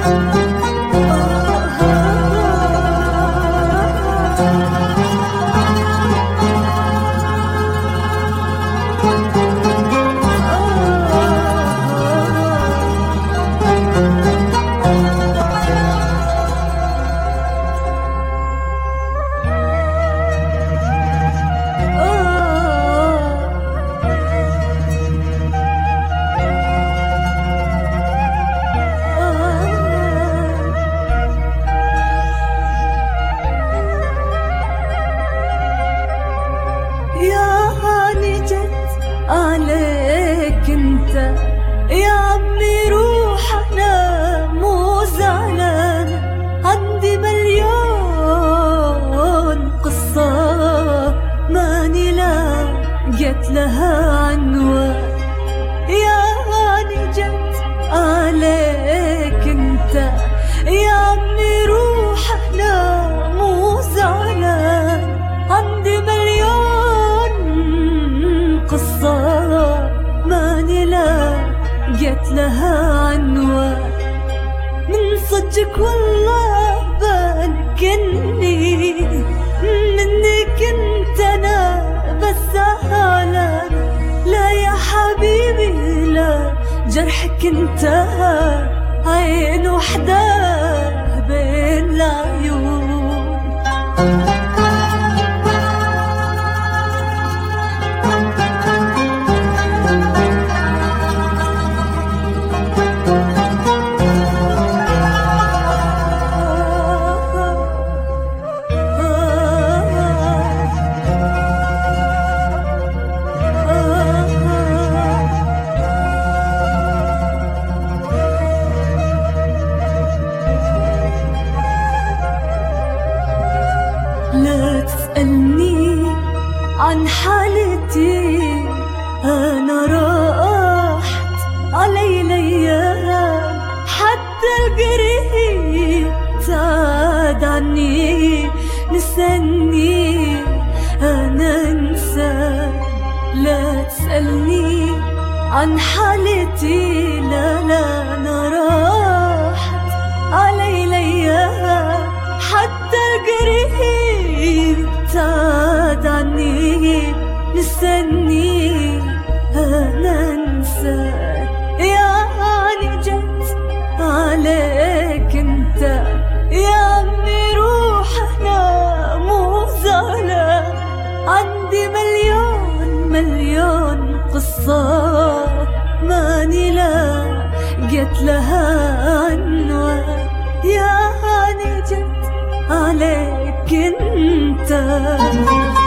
عليك انت يا عمي روح، انا مو زعلان، عندي مليون قصة ماني لاقيت لها عنوان. يا هاني جت عليك انت يا عمي روح، انا مو زعلان، عندي مليون قصة ماني لاقيت لها عنوان. من صدقك والله بالك اني منك انت انا بس زعلان. لا يا حبيبي لا، جرحك انتهى، عين وحدة بين العيون. لا تسألني عن حالتي، أنا راحت علي الأيام، حتى القريب تعاد عني، نسألني أنا أنسى. لا تسألني عن حالتي، لا لا أنا راحت علي الأيام، حتى القريب تعاد عني، نستني أنا أنساك. يا هاني جت عليك انت يا عمي روح، أنا مو زعلان، عندي مليون قصة ماني لاقيت لها عنوان. يا هاني جت عليك انت.